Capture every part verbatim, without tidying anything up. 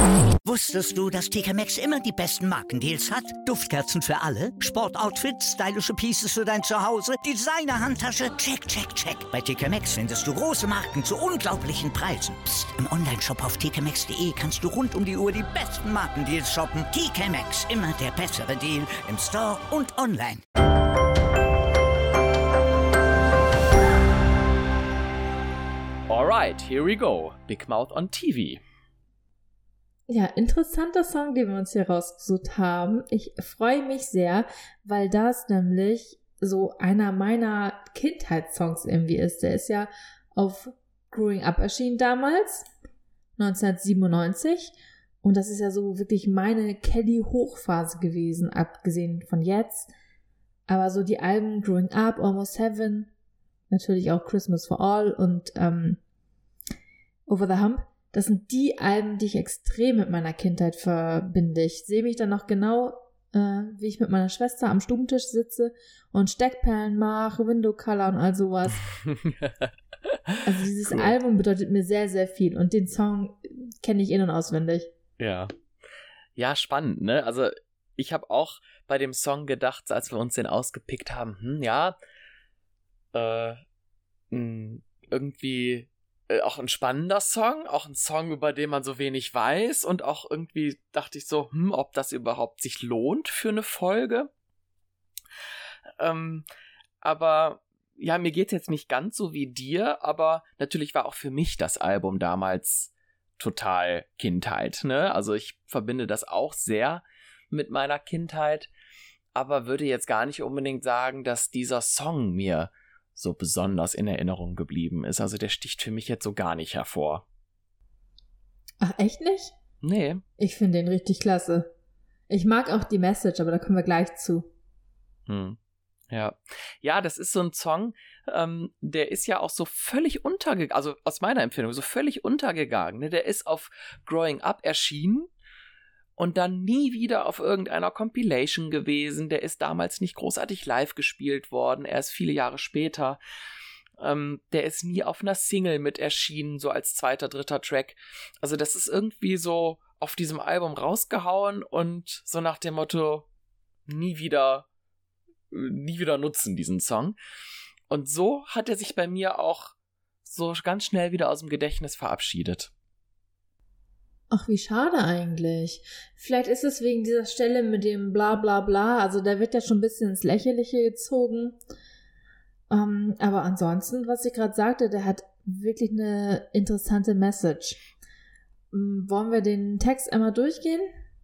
Wusstest du, dass T K Maxx immer die besten Markendeals hat? Duftkerzen für alle, Sportoutfits, stylische Pieces für dein Zuhause, Designer-Handtasche, check, check, check. Bei T K Maxx findest du große Marken zu unglaublichen Preisen. Psst. Im Onlineshop auf t k maxx punkt d e kannst du rund um die Uhr die besten Markendeals shoppen. T K Maxx, immer der bessere Deal im Store und online. Alright, here we go. Big Mouth on T V. Ja, interessanter Song, den wir uns hier rausgesucht haben. Ich freue mich sehr, weil das nämlich so einer meiner Kindheitssongs irgendwie ist. Der ist ja auf Growing Up erschienen damals, neunzehnhundertsiebenundneunzig. Und das ist ja so wirklich meine Kelly-Hochphase gewesen, abgesehen von jetzt. Aber so die Alben Growing Up, Almost Heaven, natürlich auch Christmas for All und ähm, Over the Hump. Das sind die Alben, die ich extrem mit meiner Kindheit verbinde. Ich sehe mich dann noch genau, äh, wie ich mit meiner Schwester am Stubentisch sitze und Steckperlen mache, Window Color und all sowas. Also dieses cool. Album bedeutet mir sehr, sehr viel und den Song kenne ich in- und auswendig. Ja. Ja, spannend, ne? Also ich habe auch bei dem Song gedacht, als wir uns den ausgepickt haben, hm, ja, äh, mh, irgendwie auch ein spannender Song, auch ein Song, über den man so wenig weiß und auch irgendwie dachte ich so, hm, ob das überhaupt sich lohnt für eine Folge. Ähm, aber ja, mir geht's jetzt nicht ganz so wie dir, aber natürlich war auch für mich das Album damals total Kindheit, ne? Also ich verbinde das auch sehr mit meiner Kindheit, aber würde jetzt gar nicht unbedingt sagen, dass dieser Song mir so besonders in Erinnerung geblieben ist. Also der sticht für mich jetzt so gar nicht hervor. Ach, echt nicht? Nee. Ich finde den richtig klasse. Ich mag auch die Message, aber da kommen wir gleich zu. Hm. Ja. Ja, das ist so ein Song, ähm, der ist ja auch so völlig untergegangen, also aus meiner Empfindung, so völlig untergegangen. Ne? Der ist auf Growing Up erschienen und dann nie wieder auf irgendeiner Compilation gewesen. Der ist damals nicht großartig live gespielt worden, erst viele Jahre später. Ähm, der ist nie auf einer Single mit erschienen, so als zweiter, dritter Track. Also das ist irgendwie so auf diesem Album rausgehauen und so nach dem Motto, nie wieder, nie wieder nutzen diesen Song. Und so hat er sich bei mir auch so ganz schnell wieder aus dem Gedächtnis verabschiedet. Ach, wie schade eigentlich. Vielleicht ist es wegen dieser Stelle mit dem bla bla bla, also da wird ja schon ein bisschen ins Lächerliche gezogen. Um, aber ansonsten, was ich gerade sagte, der hat wirklich eine interessante Message. Um, wollen wir den Text einmal durchgehen?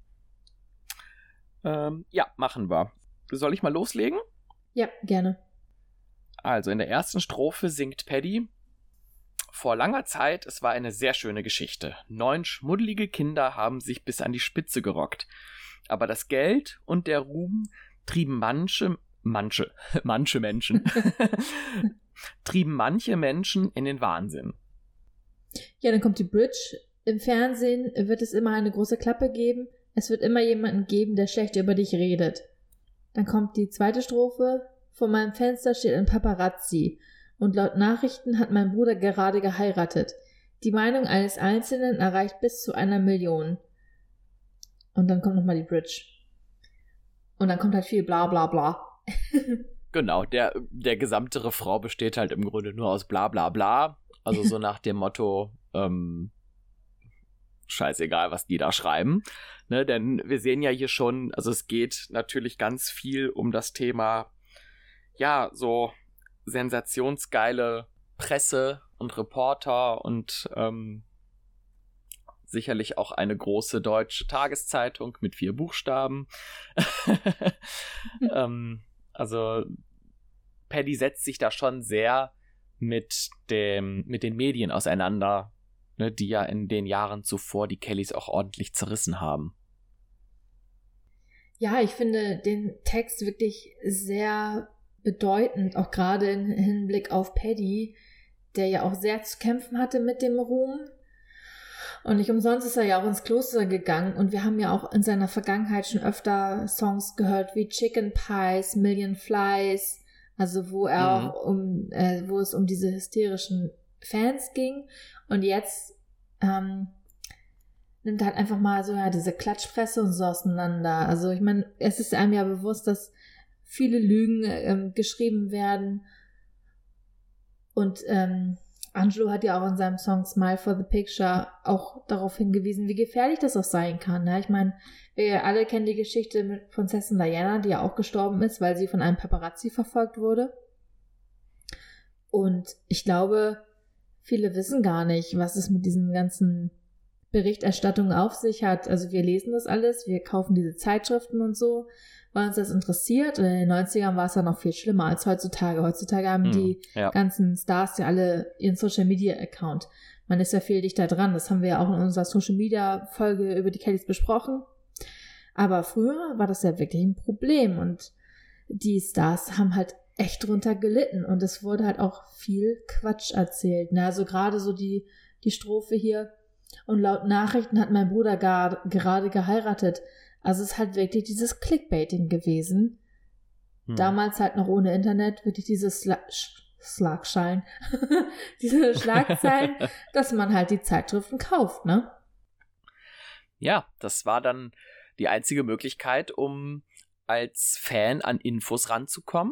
Ähm, ja, machen wir. Soll ich mal loslegen? Ja, gerne. Also in der ersten Strophe singt Paddy: Vor langer Zeit, es war eine sehr schöne Geschichte. Neun schmuddelige Kinder haben sich bis an die Spitze gerockt. Aber das Geld und der Ruhm trieben manche, manche, manche Menschen, trieben manche Menschen in den Wahnsinn. Ja, dann kommt die Bridge. Im Fernsehen wird es immer eine große Klappe geben. Es wird immer jemanden geben, der schlecht über dich redet. Dann kommt die zweite Strophe. Vor meinem Fenster steht ein Paparazzi. Und laut Nachrichten hat mein Bruder gerade geheiratet. Die Meinung eines Einzelnen erreicht bis zu einer Million. Und dann kommt nochmal die Bridge. Und dann kommt halt viel bla bla bla. Genau, der, der gesamte Refrain besteht halt im Grunde nur aus bla bla bla. Also so nach dem Motto, ähm, scheißegal, was die da schreiben. Ne, denn wir sehen ja hier schon, also es geht natürlich ganz viel um das Thema, ja, so sensationsgeile Presse und Reporter und ähm, sicherlich auch eine große deutsche Tageszeitung mit vier Buchstaben. ähm, also Paddy setzt sich da schon sehr mit dem mit den Medien auseinander, ne, die ja in den Jahren zuvor die Kellys auch ordentlich zerrissen haben. Ja, ich finde den Text wirklich sehr bedeutend, auch gerade im Hinblick auf Paddy, der ja auch sehr zu kämpfen hatte mit dem Ruhm. Und nicht umsonst ist er ja auch ins Kloster gegangen und wir haben ja auch in seiner Vergangenheit schon öfter Songs gehört wie Chicken Pies, Million Flies, also wo er mhm. auch um, äh, wo es um diese hysterischen Fans ging. Und jetzt ähm, nimmt halt einfach mal so ja diese Klatschpresse und so auseinander. Also ich meine, es ist einem ja bewusst, dass viele Lügen ähm, geschrieben werden. Und ähm, Angelo hat ja auch in seinem Song Smile for the Picture auch darauf hingewiesen, wie gefährlich das auch sein kann. Ne? Ich meine, wir alle kennen die Geschichte mit Prinzessin Diana, die ja auch gestorben ist, weil sie von einem Paparazzi verfolgt wurde. Und ich glaube, viele wissen gar nicht, was es mit diesen ganzen Berichterstattungen auf sich hat. Also wir lesen das alles, wir kaufen diese Zeitschriften und so, weil uns das interessiert. Und in den neunzigern war es ja noch viel schlimmer als heutzutage. Heutzutage haben hm, die ja. ganzen Stars ja alle ihren Social-Media-Account. Man ist ja viel dichter dran. Das haben wir ja auch in unserer Social-Media-Folge über die Kellys besprochen. Aber früher war das ja wirklich ein Problem. Und die Stars haben halt echt drunter gelitten. Und es wurde halt auch viel Quatsch erzählt. Ne? Also gerade so die, die Strophe hier. Und laut Nachrichten hat mein Bruder gar, gerade geheiratet. Also es ist halt wirklich dieses Clickbaiting gewesen. Hm. Damals halt noch ohne Internet, wirklich diese Sla- Schlagzeilen, diese Schlagzeilen, dass man halt die Zeitschriften kauft, ne? Ja, das war dann die einzige Möglichkeit, um als Fan an Infos ranzukommen.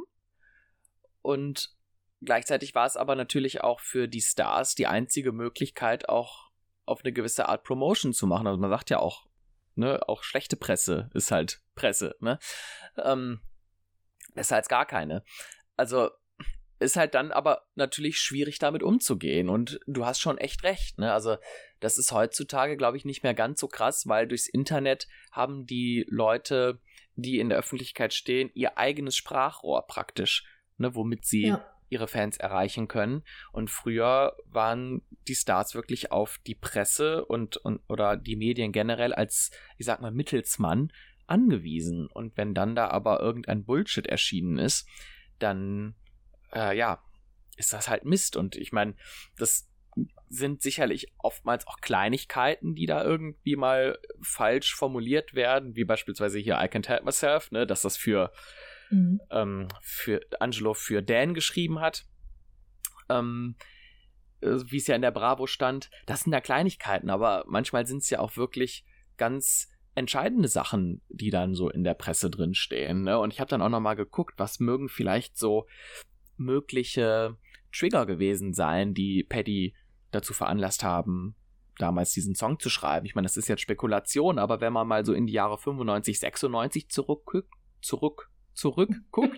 Und gleichzeitig war es aber natürlich auch für die Stars die einzige Möglichkeit, auch auf eine gewisse Art Promotion zu machen. Also man sagt ja auch, ne, auch schlechte Presse ist halt Presse, ne? Ähm, besser als gar keine. Also ist halt dann aber natürlich schwierig, damit umzugehen. Und du hast schon echt recht, ne? Also das ist heutzutage, glaube ich, nicht mehr ganz so krass, weil durchs Internet haben die Leute, die in der Öffentlichkeit stehen, ihr eigenes Sprachrohr praktisch, ne, womit sie ja. ihre Fans erreichen können. Und früher waren die Stars wirklich auf die Presse und, und oder die Medien generell als, ich sag mal, Mittelsmann angewiesen. Und wenn dann da aber irgendein Bullshit erschienen ist, dann, äh, ja, ist das halt Mist. Und ich meine, das sind sicherlich oftmals auch Kleinigkeiten, die da irgendwie mal falsch formuliert werden, wie beispielsweise hier I Can't Help Myself, ne, dass das für Mhm. Ähm, für Angelo für Dan geschrieben hat, ähm, wie es ja in der Bravo stand. Das sind ja Kleinigkeiten, aber manchmal sind es ja auch wirklich ganz entscheidende Sachen, die dann so in der Presse drin stehen. Ne? Und ich habe dann auch nochmal geguckt, was mögen vielleicht so mögliche Trigger gewesen sein, die Paddy dazu veranlasst haben, damals diesen Song zu schreiben. Ich meine, das ist jetzt Spekulation, aber wenn man mal so in die Jahre fünfundneunzig, sechsundneunzig zurückguckt, zurück zurückguckt,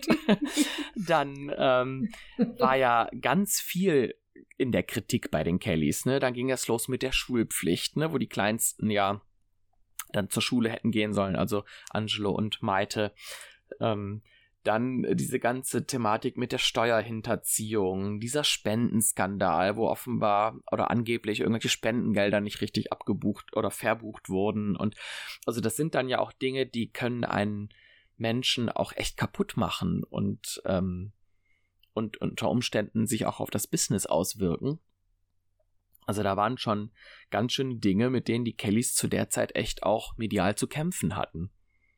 dann ähm, war ja ganz viel in der Kritik bei den Kellys, ne? Dann ging es los mit der Schulpflicht, ne? Wo die Kleinsten ja dann zur Schule hätten gehen sollen, also Angelo und Maite. Ähm, dann diese ganze Thematik mit der Steuerhinterziehung, dieser Spendenskandal, wo offenbar oder angeblich irgendwelche Spendengelder nicht richtig abgebucht oder verbucht wurden. Und also das sind dann ja auch Dinge, die können einen Menschen auch echt kaputt machen und, ähm, und unter Umständen sich auch auf das Business auswirken. Also da waren schon ganz schöne Dinge, mit denen die Kellys zu der Zeit echt auch medial zu kämpfen hatten.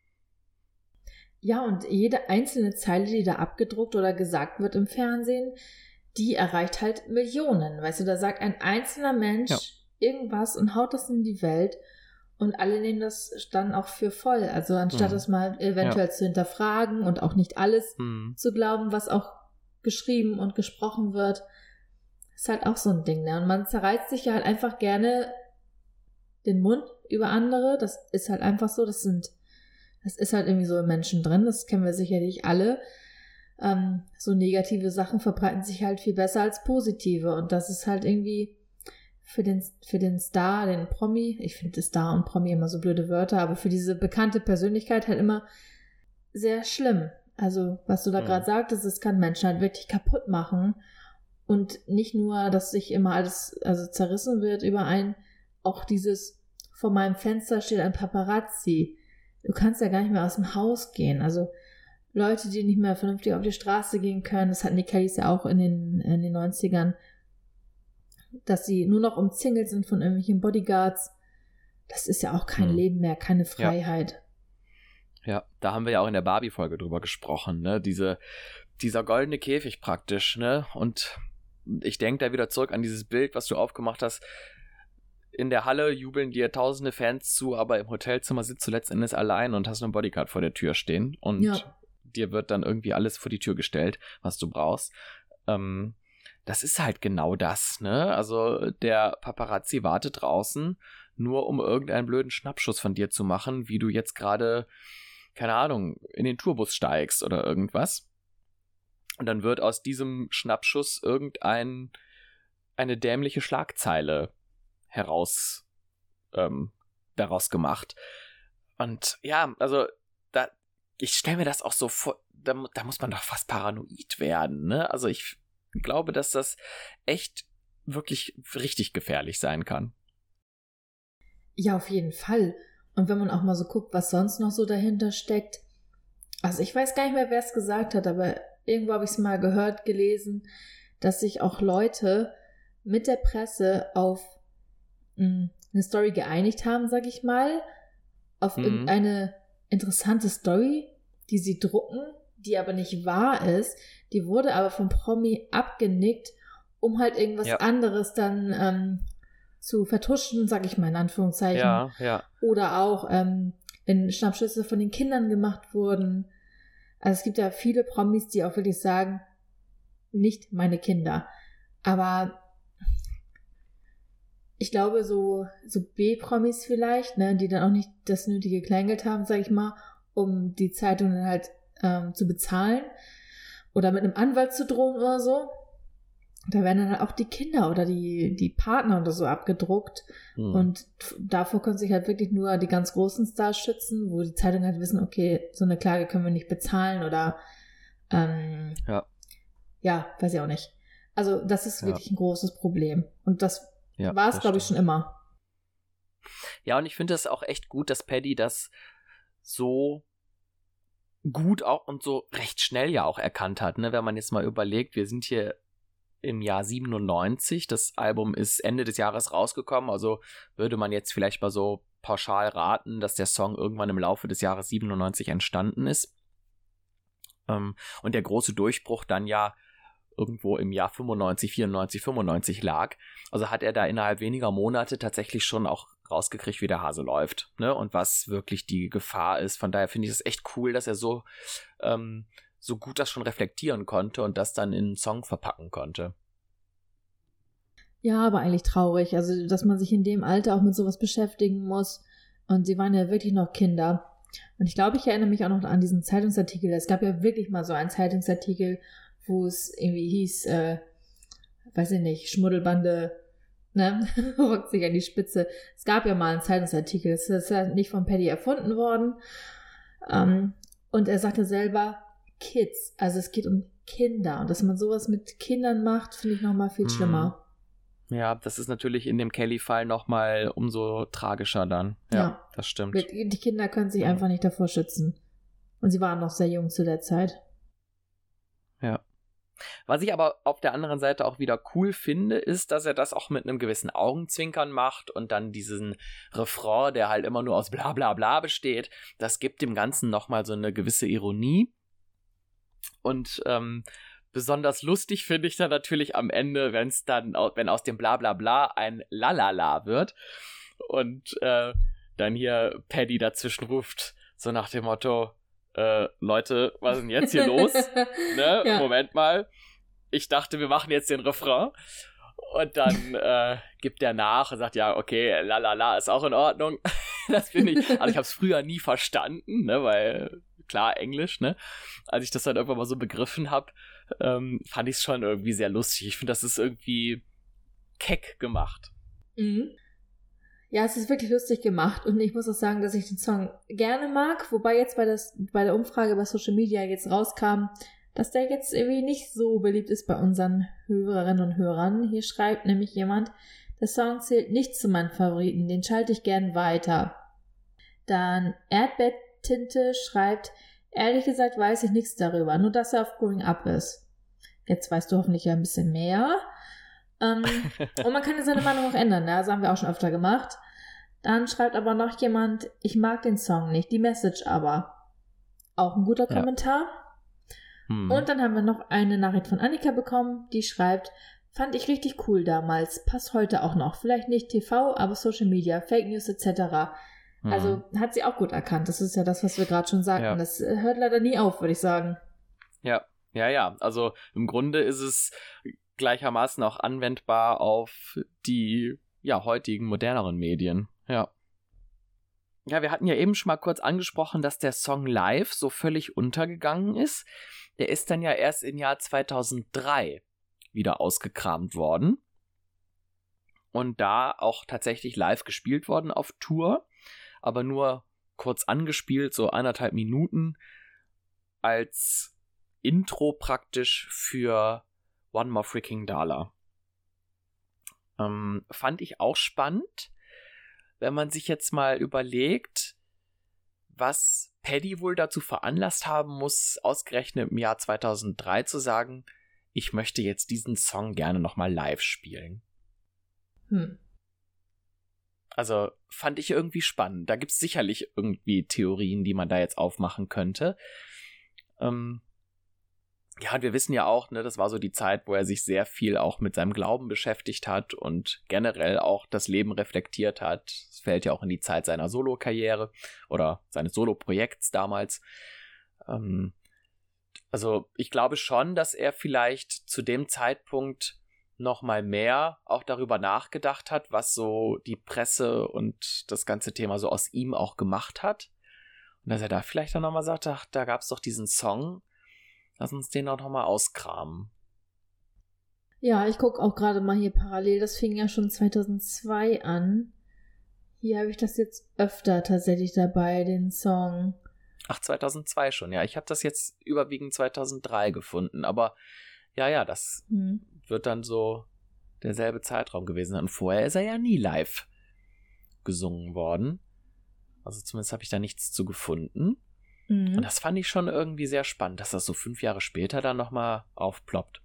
Ja, und jede einzelne Zeile, die da abgedruckt oder gesagt wird im Fernsehen, die erreicht halt Millionen. Weißt du, da sagt ein einzelner Mensch ja. irgendwas und haut das in die Welt. Und alle nehmen das dann auch für voll. Also anstatt mhm. das mal eventuell ja. zu hinterfragen und auch nicht alles mhm. zu glauben, was auch geschrieben und gesprochen wird, ist halt auch so ein Ding. Ne? Und man zerreißt sich ja halt einfach gerne den Mund über andere. Das ist halt einfach so. Das sind, das ist halt irgendwie so im Menschen drin. Das kennen wir sicherlich alle. Ähm, so negative Sachen verbreiten sich halt viel besser als positive. Und das ist halt irgendwie für den, für den Star, den Promi, ich finde Star und Promi immer so blöde Wörter, aber für diese bekannte Persönlichkeit halt immer sehr schlimm. Also, was du da mhm. gerade sagtest, es kann Menschen halt wirklich kaputt machen und nicht nur, dass sich immer alles also zerrissen wird über ein, auch dieses, vor meinem Fenster steht ein Paparazzi. Du kannst ja gar nicht mehr aus dem Haus gehen. Also, Leute, die nicht mehr vernünftig auf die Straße gehen können, das hatten die Kellys ja auch in den, in den neunzigern, dass sie nur noch umzingelt sind von irgendwelchen Bodyguards. Das ist ja auch kein hm. Leben mehr, keine Freiheit. Ja. ja, da haben wir ja auch in der Barbie-Folge drüber gesprochen, ne? Diese, dieser goldene Käfig praktisch, ne? Und ich denke da wieder zurück an dieses Bild, was du aufgemacht hast. in der Halle jubeln dir tausende Fans zu, aber im Hotelzimmer sitzt du letzten Endes allein und hast einen Bodyguard vor der Tür stehen und ja. dir wird dann irgendwie alles vor die Tür gestellt, was du brauchst. Ähm, das ist halt genau das, ne? Also der Paparazzi wartet draußen, nur um irgendeinen blöden Schnappschuss von dir zu machen, wie du jetzt gerade, keine Ahnung, in den Tourbus steigst oder irgendwas. Und dann wird aus diesem Schnappschuss irgendein eine dämliche Schlagzeile heraus ähm, daraus gemacht. Und ja, also da, ich stelle mir das auch so vor, da, da muss man doch fast paranoid werden, ne? Also ich glaube, dass das echt wirklich richtig gefährlich sein kann. Ja, auf jeden Fall. Und wenn man auch mal so guckt, was sonst noch so dahinter steckt. Also ich weiß gar nicht mehr, wer es gesagt hat, aber irgendwo habe ich es mal gehört, gelesen, dass sich auch Leute mit der Presse auf mh, eine Story geeinigt haben, sag ich mal, auf mhm. irgendeine interessante Story, die sie drucken, die aber nicht wahr ist, die wurde aber vom Promi abgenickt, um halt irgendwas ja. anderes dann ähm, zu vertuschen, sag ich mal in Anführungszeichen. Ja, ja. Oder auch, ähm, wenn Schnappschüsse von den Kindern gemacht wurden. Also es gibt ja viele Promis, die auch wirklich sagen, nicht meine Kinder. Aber ich glaube, so, so B-Promis vielleicht, ne, die dann auch nicht das nötige Kleingeld haben, sag ich mal, um die Zeitung dann halt ähm, zu bezahlen oder mit einem Anwalt zu drohen oder so. Da werden dann halt auch die Kinder oder die, die Partner oder so abgedruckt. Hm. Und davor können sich halt wirklich nur die ganz großen Stars schützen, wo die Zeitungen halt wissen, okay, so eine Klage können wir nicht bezahlen oder ähm, ja. ja, weiß ich auch nicht. Also das ist wirklich ja. ein großes Problem. Und das Ja, war es, glaube ich, schon immer. Ja, und ich finde es auch echt gut, dass Paddy das so gut auch und so recht schnell ja auch erkannt hat, ne? Wenn man jetzt mal überlegt, wir sind hier im Jahr siebenundneunzig, das Album ist Ende des Jahres rausgekommen, also würde man jetzt vielleicht mal so pauschal raten, dass der Song irgendwann im Laufe des Jahres siebenundneunzig entstanden ist. Ähm, und der große Durchbruch dann ja irgendwo im Jahr fünfundneunzig, vierundneunzig, fünfundneunzig lag. Also hat er da innerhalb weniger Monate tatsächlich schon auch rausgekriegt, wie der Hase läuft, ne? Und was wirklich die Gefahr ist. Von daher finde ich es echt cool, dass er so, ähm, so gut das schon reflektieren konnte und das dann in einen Song verpacken konnte. Ja, aber eigentlich traurig. Also, dass man sich in dem Alter auch mit sowas beschäftigen muss. Und sie waren ja wirklich noch Kinder. Und ich glaube, ich erinnere mich auch noch an diesen Zeitungsartikel. Es gab ja wirklich mal so einen Zeitungsartikel, wo es irgendwie hieß, äh, weiß ich nicht, Schmuddelbande, ne, rückt sich an die Spitze. Es gab ja mal einen Zeitungsartikel, das ist ja nicht von Paddy erfunden worden. Ähm, und er sagte selber, Kids, also es geht um Kinder. Und dass man sowas mit Kindern macht, finde ich nochmal viel schlimmer. Ja, das ist natürlich in dem Kelly-Fall nochmal umso tragischer dann. Ja, ja, das stimmt. Die Kinder können sich einfach nicht davor schützen. Und sie waren noch sehr jung zu der Zeit. Ja. Was ich aber auf der anderen Seite auch wieder cool finde, ist, dass er das auch mit einem gewissen Augenzwinkern macht und dann diesen Refrain, der halt immer nur aus bla bla bla besteht, das gibt dem Ganzen nochmal so eine gewisse Ironie. Und ähm, besonders lustig finde ich dann natürlich am Ende, wenn es dann, wenn aus dem bla bla bla ein Lalala wird und äh, dann hier Paddy dazwischen ruft, so nach dem Motto, Äh, Leute, was ist denn jetzt hier los? ne? Ja. Moment mal. Ich dachte, wir machen jetzt den Refrain. Und dann äh, gibt er nach und sagt, ja, okay, la la la, ist auch in Ordnung. Das finde ich, also ich habe es früher nie verstanden, ne, weil, klar, Englisch, ne. Als ich das dann irgendwann mal so begriffen habe, ähm, fand ich es schon irgendwie sehr lustig. Ich finde, das ist irgendwie keck gemacht. Mhm. Ja, es ist wirklich lustig gemacht und ich muss auch sagen, dass ich den Song gerne mag, wobei jetzt bei, das, bei der Umfrage bei Social Media jetzt rauskam, dass der jetzt irgendwie nicht so beliebt ist bei unseren Hörerinnen und Hörern. Hier schreibt nämlich jemand, der Song zählt nicht zu meinen Favoriten, den schalte ich gern weiter. Dann Erdbeertinte schreibt, ehrlich gesagt weiß ich nichts darüber, nur dass er auf Growing Up ist. Jetzt weißt du hoffentlich ja ein bisschen mehr. Um, und man kann ja seine Meinung auch ändern, ne? Das haben wir auch schon öfter gemacht. Dann schreibt aber noch jemand, ich mag den Song nicht, die Message aber. Auch ein guter Kommentar. Ja. Hm. Und dann haben wir noch eine Nachricht von Annika bekommen, die schreibt, Fand ich richtig cool damals. Passt heute auch noch. Vielleicht nicht T V, aber Social Media, Fake News et cetera. Mhm. Also hat sie auch gut erkannt. Das ist ja das, was wir gerade schon sagten. Ja. Das hört leider nie auf, würde ich sagen. Ja, ja, ja. Also im Grunde ist es gleichermaßen auch anwendbar auf die ja heutigen, moderneren Medien. Ja. Ja, wir hatten ja eben schon mal kurz angesprochen, dass der Song live so völlig untergegangen ist. Der ist dann ja erst im Jahr zweitausenddrei wieder ausgekramt worden und da auch tatsächlich live gespielt worden auf Tour, aber nur kurz angespielt, so anderthalb Minuten als Intro praktisch für One More Freaking Dollar. Ähm, fand ich auch spannend, wenn man sich jetzt mal überlegt, was Paddy wohl dazu veranlasst haben muss, ausgerechnet im Jahr zweitausenddrei zu sagen, ich möchte jetzt diesen Song gerne nochmal live spielen. Hm. Also fand ich irgendwie spannend. Da gibt es sicherlich irgendwie Theorien, die man da jetzt aufmachen könnte. Ähm ja, wir wissen ja auch, ne, das war so die Zeit, wo er sich sehr viel auch mit seinem Glauben beschäftigt hat und generell auch das Leben reflektiert hat. Es fällt ja auch in die Zeit seiner Solo-Karriere oder seines Solo-Projekts damals. Ähm Also ich glaube schon, dass er vielleicht zu dem Zeitpunkt noch mal mehr auch darüber nachgedacht hat, was so die Presse und das ganze Thema so aus ihm auch gemacht hat. Und dass er da vielleicht dann noch mal sagt, ach, da gab es doch diesen Song, lass uns den auch noch mal auskramen. Ja, ich gucke auch gerade mal hier parallel, das fing ja schon zweitausendzwei an. Hier habe ich das jetzt öfter tatsächlich dabei, den Song. Ach, zweitausendzwei schon, ja. Ich habe das jetzt überwiegend zweitausenddrei gefunden, aber ja, ja, das hm. wird dann so derselbe Zeitraum gewesen sein. Und vorher ist er ja nie live gesungen worden. Also zumindest habe ich da nichts zu gefunden. Mhm. Und das fand ich schon irgendwie sehr spannend, dass das so fünf Jahre später dann nochmal aufploppt.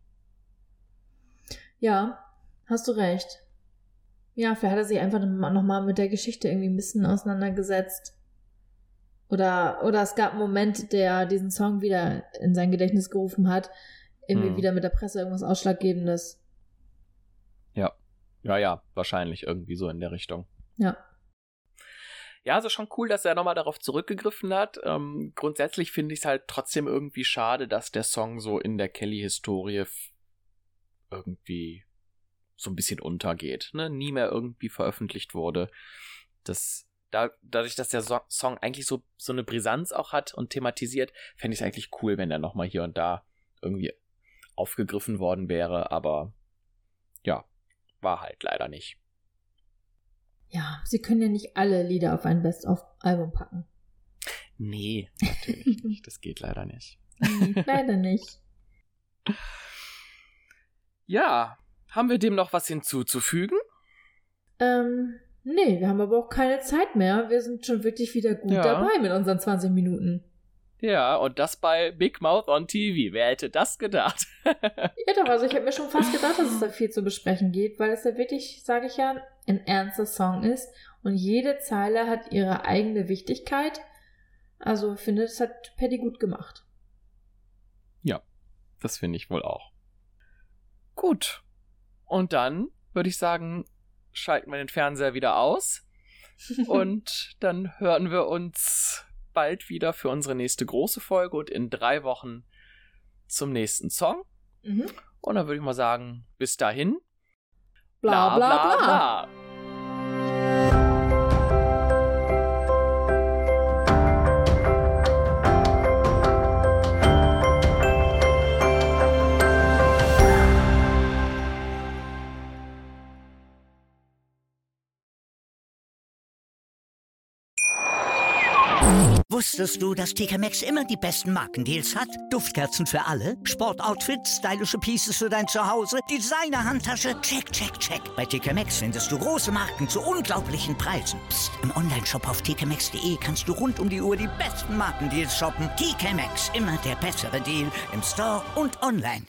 Ja, hast du recht. Ja, vielleicht hat er sich einfach nochmal mit der Geschichte irgendwie ein bisschen auseinandergesetzt. Oder, oder es gab einen Moment, der diesen Song wieder in sein Gedächtnis gerufen hat. Irgendwie hm. wieder mit der Presse irgendwas Ausschlaggebendes. Ja, ja, ja, wahrscheinlich irgendwie so in der Richtung. Ja. Ja, also schon cool, dass er nochmal darauf zurückgegriffen hat. Ähm, grundsätzlich finde ich es halt trotzdem irgendwie schade, dass der Song so in der Kelly-Historie f- irgendwie so ein bisschen untergeht. Ne? Nie mehr irgendwie veröffentlicht wurde. Das, da, dadurch, dass der so- Song eigentlich so, so eine Brisanz auch hat und thematisiert, fände ich es eigentlich cool, wenn er nochmal hier und da irgendwie aufgegriffen worden wäre. Aber ja, war halt leider nicht. Ja, sie können ja nicht alle Lieder auf ein Best-of-Album packen. Nee, natürlich nicht. Das geht leider nicht. Nee, leider nicht. Ja, haben wir dem noch was hinzuzufügen? Ähm, nee, wir haben aber auch keine Zeit mehr. Wir sind schon wirklich wieder gut ja. dabei mit unseren zwanzig Minuten. Ja, und das bei Big Mouth on T V. Wer hätte das gedacht? Ja doch, also ich habe mir schon fast gedacht, dass es da viel zu besprechen geht, weil es ja wirklich, sage ich ja, ein ernster Song ist und jede Zeile hat ihre eigene Wichtigkeit. Also ich finde, das hat Paddy gut gemacht. Ja, das finde ich wohl auch. Gut, und dann würde ich sagen, schalten wir den Fernseher wieder aus und dann hören wir uns bald wieder für unsere nächste große Folge und in drei Wochen zum nächsten Song. Mhm. Und dann würde ich mal sagen, bis dahin. Bla bla bla. bla. bla. Wusstest du, dass T K Maxx immer die besten Markendeals hat? Duftkerzen für alle, Sportoutfits, stylische Pieces für dein Zuhause, Designer-Handtasche, check, check, check. Bei T K Maxx findest du große Marken zu unglaublichen Preisen. Psst. Im Onlineshop auf t k maxx punkt d e kannst du rund um die Uhr die besten Markendeals shoppen. T K Maxx, immer der bessere Deal im Store und online.